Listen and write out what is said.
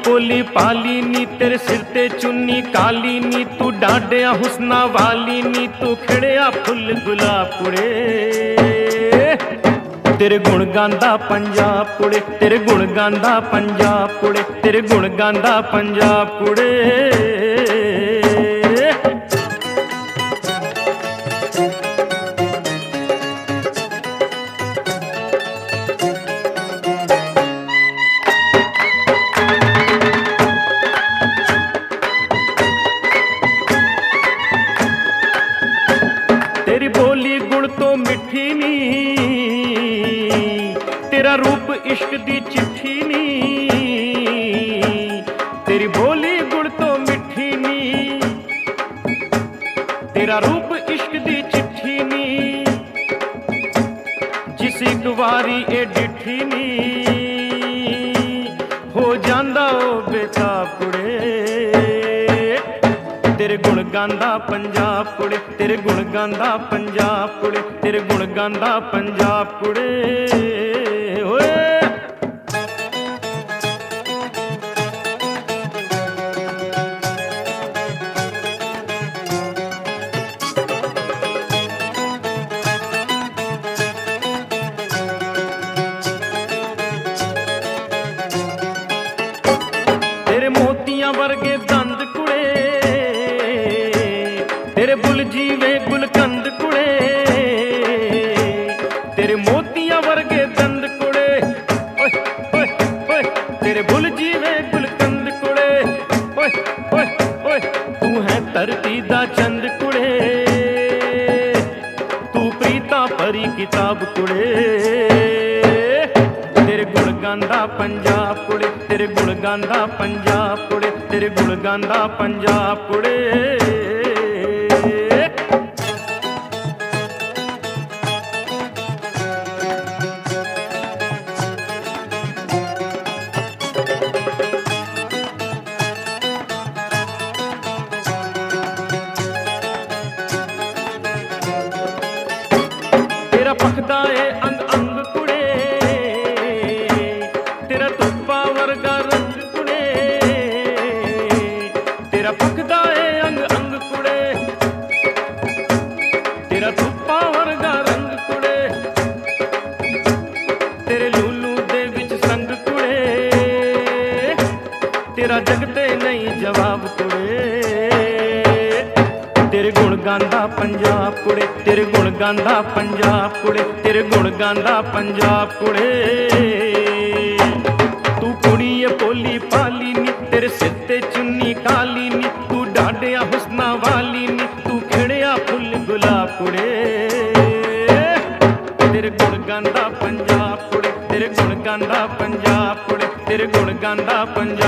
भोली पाली नी तेरे सिर ते चुन्नी काली नी तू डांडिया हुस्ना वाली नी तू खिड़िया फुल गुलाब कुड़े तेरे गुण गांदा पंजाब कुड़े तेरे गुण गांदा पंजाब कुड़े तेरे गुण गांदा पंजाब कुड़े। तेरी बोली गुण तो मिठी नी तेरा रूप इश्क दी चिट्ठी नी तेरी बोली गुण तो मिठी नी तेरा रूप इश्क दी चिट्ठी नी जिस एक वारी ए डिठी नी हो जांदा ओ बेताब कुड़े तेरे गुण गांदा पंजाब कुड़े तेरे गुण गांदा पंजाब कुड़े तेरे गुण गांदा पंजाब कुड़े होए। तेरे मोतियां वर्गे दंद कुड़े तेरे बुल जीवे गुलकंद कुड़े तेरे मोतियां वर्गे दंद कुड़े ओए ओए ओए तेरे बुल जीवे गुलकंद कुड़े ओए ओए ओए तू है धरती दा चंद कुड़े तू प्रीता परी किताब कुड़े तेरे गुण गांदा पंजाब कुड़े तेरे गुण गांदा पंजाब कुड़े तेरे गुण गांदा पंजाब कुड़े। तेरा पखदा ए अंग अंग कुड़े तेरा तुप्पा वर्गा रंग कुड़े तेरा पखदा ए अंग अंग कुड़े तेरा तुप्पा वर्गा रंग कुड़े तेरे लूलू दे विच संग कुड़े तेरा जगते नहीं जवाब कुड़े तेरे गुण गांदा पंजाब कुड़े तेरे गुण गांदा पंजाब कुड़े तेरे गुण गांदा पंजाब कुड़े। तू कुड़ी ए भोली पाली नी तेरे सिर ते चुन्नी काली नी तू डांडिया हुस्ना वाली नी तू खिड़िया फुल गुलाब कुड़े तेरे गुण गांदा पंजाब कुड़े तेरे गुण गांदा पंजाब कुड़े तेरे गुण गांदा पंजाब